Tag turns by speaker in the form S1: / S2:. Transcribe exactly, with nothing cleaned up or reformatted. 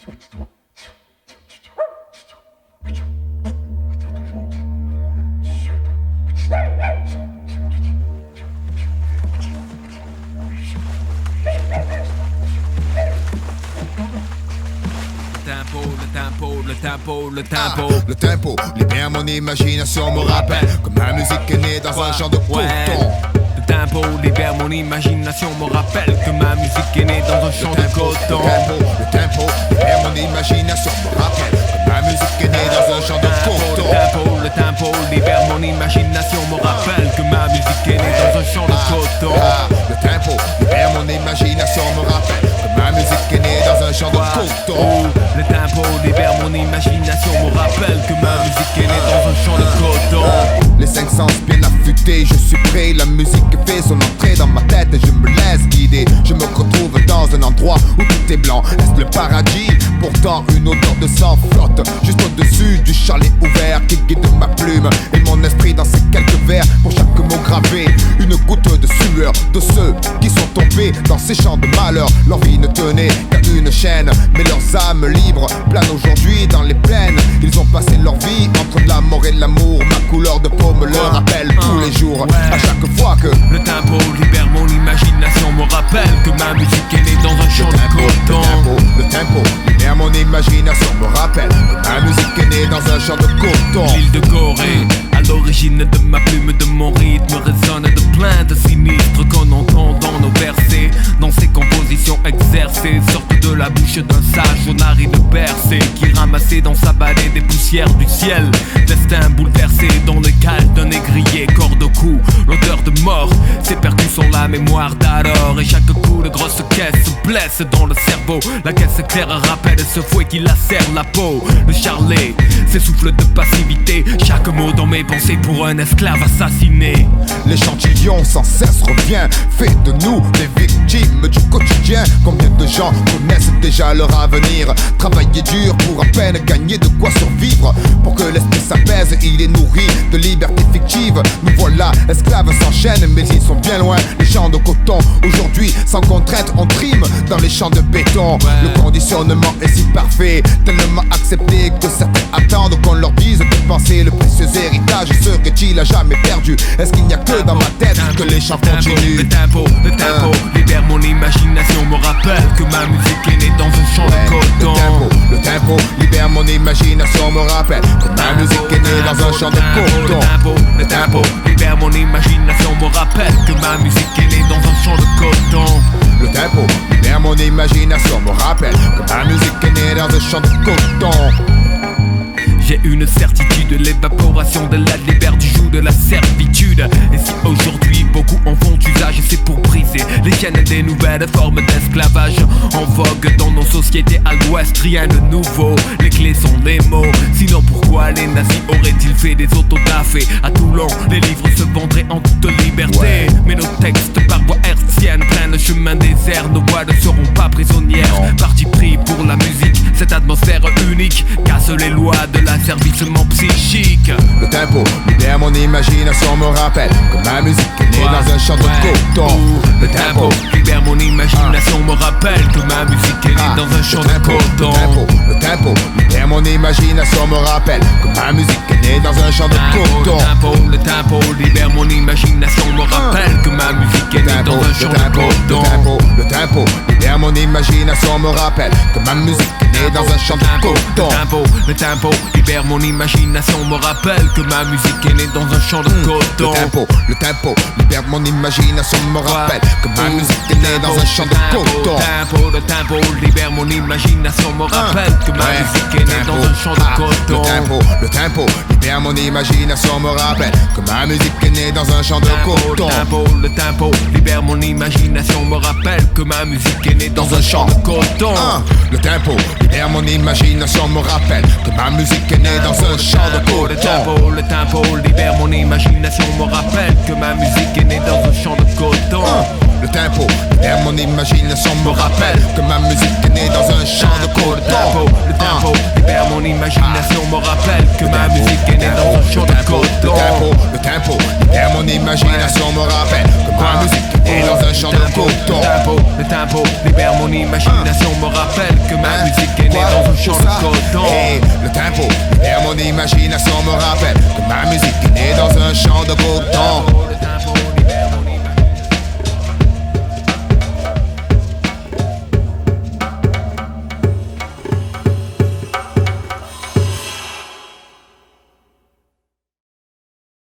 S1: Le tempo, le tempo,
S2: ah, le tempo, libère mon imagination, me rappelle que ma musique est née dans un champ de coton.
S1: Le tempo libère mon imagination, me rappelle que ma musique est née dans un champ de coton.
S2: Le tempo, le tempo libère mon imagination, me rappelle que ma musique est née dans un champ de coton.
S1: Le tempo, le tempo libère mon imagination, me rappelle que ma musique est née dans un champ de coton.
S2: Ah, le tempo libère mon imagination, me rappelle que ma musique est née dans un champ de coton.
S1: Le tempo libère mon imagination, me rappelle que ma musique est née dans un champ de coton.
S2: Les cinq sens bien affûtés, je suis prêt. La musique fait son entrée dans ma tête et je me laisse guider. Je me retrouve dans un endroit où tout est blanc. Est-ce le paradis? Pourtant une odeur de sang flotte juste au-dessus du chalet ouvert qui guide ma plume et mon esprit dans ces quelques vers. Pour chaque mot gravé, une goutte de sueur de ceux qui sont tombés dans ces champs de malheur. Leur vie ne tenait qu'à une chaîne, mais leurs âmes libres planent aujourd'hui dans les plaines. Ils ont passé leur vie entre la mort et l'amour. Ma couleur de peau me le rappelle tous les jours. À chaque fois que
S1: le tempo libère mon imagination, me rappelle que ma musique est née dans un champ de coton.
S2: Le tempo libère mon imagination, me rappelle que ma musique est née dans un champ de coton.
S1: L'île de Corée, à l'origine de ma plume, de mon rythme, résonne de plaintes sinistres qu'on entend dans nos versets. Dans ces compositions exercées, sortent de la bouche d'un sage aux narines percées, qui ramassait dans sa balai des poussières du ciel. Destin bouleversé dans le calme d'un négrier, corde au cou, l'odeur de mort s'est perdue sur la mémoire d'alors. Et chaque coup de grosse caisse se blesse dans le cerveau. La caisse claire rappelle ce fouet qui lacère la peau. Le charlet s'essouffle de passivité, chaque mot dans mes pensées pour un esclave assassiné.
S2: L'échantillon sans cesse revient, fait de nous des victimes du quotidien. Combien de gens connaissent déjà leur avenir? Travailler dur pour à peine gagner de quoi survivre. Pour que l'esprit s'apaise, il est nourri de liberté fictive. Nous voilà, esclaves s'enchaînent, mais ils sont bien loin. Les champs de coton, aujourd'hui, sans contrainte, on trime dans les champs de béton. Le conditionnement est si parfait, tellement accepté que certains attendent qu'on leur dise de penser. Le précieux héritage serait-il à jamais perdu? Est-ce qu'il n'y a que dans ma tête que les chants continuent?
S1: Le tempo, le tempo libère mon imagination, me rappelle que ma musique est née dans un champ de coton.
S2: Le tempo, le tempo libère mon imagination, me rappelle que ma musique est née dans un champ de coton.
S1: Le tempo, le tempo libère mon imagination, me rappelle que ma musique est née dans un champ de coton.
S2: Le tempo libère mon imagination, me rappelle que ma musique est née dans un champ de coton.
S1: J'ai une certitude, l'évaporation de la libère du joug de la servitude. Et si aujourd'hui beaucoup en font usage, c'est pour briser les chaînes des nouvelles formes d'esclavage en vogue dans nos sociétés à l'ouest. Rien de nouveau, les clés sont les mots. Sinon pourquoi les nazis auraient-ils fait des autodafés à Toulon? Les livres se vendraient en toute liberté, ouais. Mais nos textes par voie hertzienne prennent le chemin désert. Nos voix ne seront pas prisonnières. Parti pris pour la musique, cette atmosphère unique casse les lois de l'asservissement psychique.
S2: Le tempo libère mon imagination, me rappelle que ma musique est née ouais. dans un champ de ouais. coton.
S1: Le tempo libère mon imagination, ah. me rappelle que ma musique est née ah. dans un champ de coton.
S2: Le tempo, le tempo libère mon imagination, me rappelle que ma musique est née dans un champ de coton.
S1: Le tempo, le tempo libère mon imagination, me rappelle que ma musique est née dans un champ de coton.
S2: Le tempo, le tempo libère mon imagination, me rappelle que ma musique est née dans un champ de coton.
S1: Le tempo, le tempo libère mon imagination, me rappelle que ma musique est née dans un champ de coton.
S2: Le tempo, le tempo libère mon imagination, me rappelle que ma musique est née dans un champ de coton.
S1: Le tempo, le tempo libère mon imagination, me rappelle que ma musique est née dans un champ de coton.
S2: Le tempo, le tempo libère mon imagination, me rappelle que ma musique est née dans un champ de coton.
S1: Le tempo, le tempo libère mon imagination, me rappelle que ma musique est née dans un champ de coton.
S2: Le tempo libère mon imagination, me rappelle que ma musique est née dans un champ de coton.
S1: Le tempo, le tempo libère mon imagination, me rappelle que ma musique est née dans un champ de coton.
S2: Le tempo libère mon imagination, me rappelle que ma musique est née dans un champ de coton.
S1: Le tempo libère mon imagination, me rappelle que ma musique est née dans un champ de coton.
S2: Le tempo libère mon imagination, me rappelle que ma musique est née dans un champ de coton.
S1: Le tempo libère mon imagination, me rappelle que ma musique est née dans
S2: son me rappelle que ma musique est née dans un champ de coton.